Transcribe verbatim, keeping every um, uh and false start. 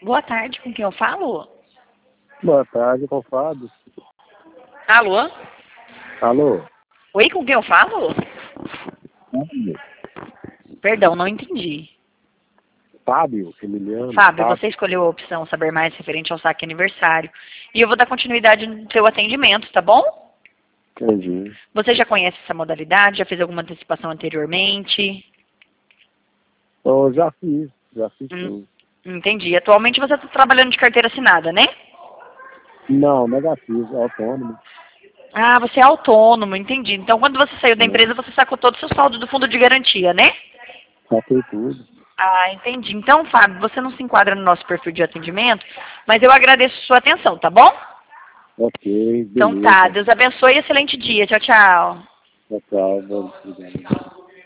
Boa tarde, com quem eu falo? Boa tarde, com o Fábio. Alô? Alô? Oi, com quem eu falo? Fábio. Perdão, não entendi. Fábio, Emiliano. Fábio, Fábio. você escolheu a opção saber mais referente ao saque aniversário. E eu vou dar continuidade no seu atendimento, tá bom? Entendi. Você já conhece essa modalidade? Já fez alguma antecipação anteriormente? Eu já fiz, já fiz Hum, sim. entendi. Atualmente você está trabalhando de carteira assinada, né? Não, negativo, autônomo. Ah, você é autônomo, entendi. Então, quando você saiu da Né? empresa, você sacou todo o seu saldo do fundo de garantia, né? Saquei tudo. Ah, entendi. Então, Fábio, você não se enquadra no nosso perfil de atendimento, mas eu agradeço sua atenção, tá bom? Ok, Então tá, beleza. Deus abençoe e excelente dia. Tchau, tchau. Tchau, tchau. Obrigado.